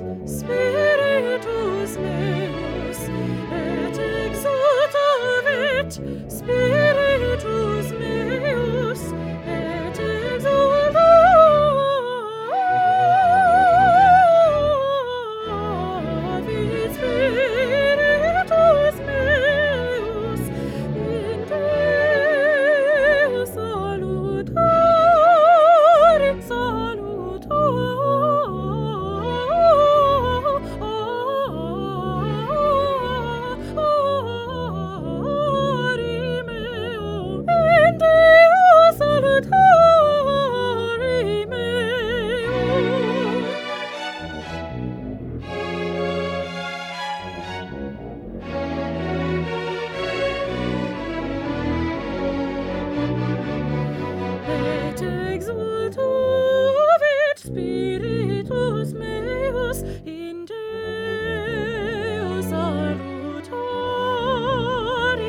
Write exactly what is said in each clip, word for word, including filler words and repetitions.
Spiritus meus, et exultavit Spiritus meus, et exultavit Spiritus meus in Deo salutari, salutari meo, in Deo salutari meo. Et exultavit Spiritus meus in Deo salutari,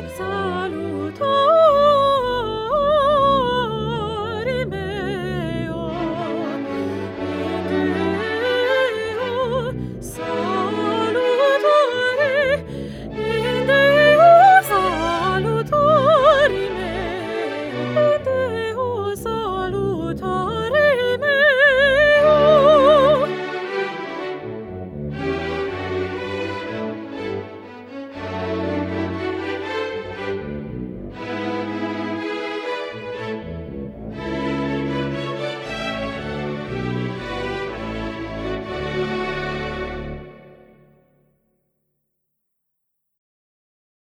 salutari meo, in Deo salutari, in Deo salutari meo, in Deo salutari